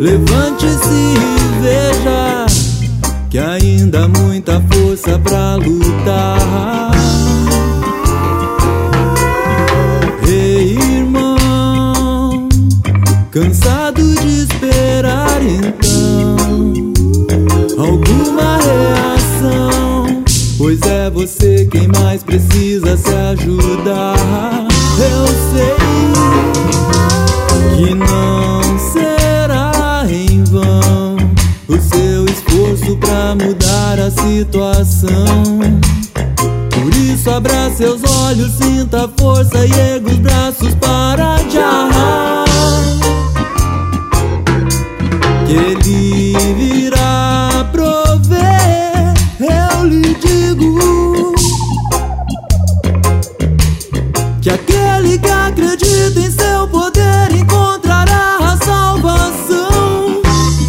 Levante-se e veja que ainda há muita força pra lutar. Ei, irmão, cansado de esperar então alguma reação? Pois é você quem mais precisa se ajudar. Eu sei que não será em vão o seu esforço pra mudar a situação. Por isso abra seus olhos, sinta força e erga os braços para já, que ele virá prover. Eu lhe digo que aquele que acredita em seu poder encontrará a salvação.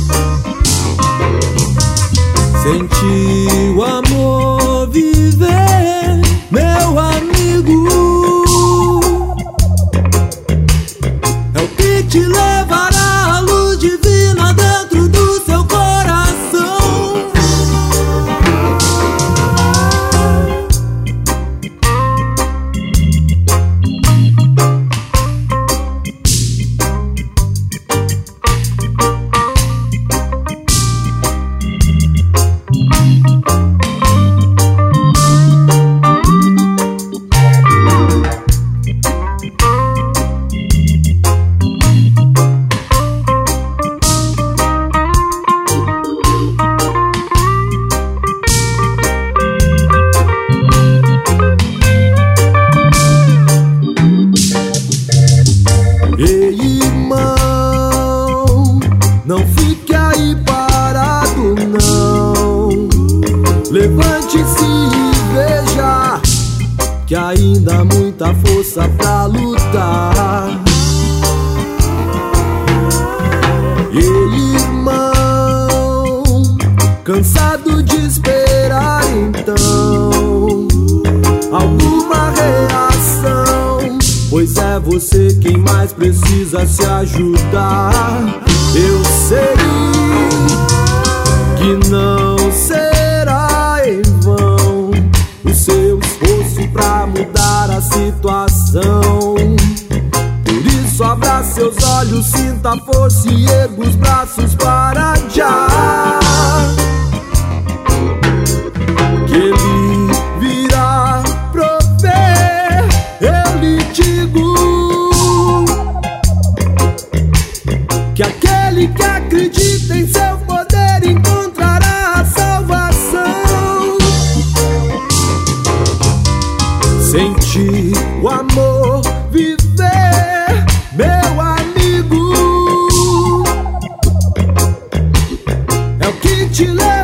Sente o amor viver, meu amigo, é o que te levará à luz divina dentro do seu coração. Ei, irmão, não fique aí parado não. Levante-se e veja que ainda há muita força pra lutar. Ei, irmão, cansado de esperar então alguma reação? Pois é você quem mais precisa se ajudar. Eu sei que não será em vão o seu esforço pra mudar a situação. Por isso abra seus olhos, sinta a força e erga os braços para já, que ele virá prover. Eu lhe digo que aquele que acredita em seu poder encontrará a salvação. Sente o amor viver, meu amigo, é o que te leva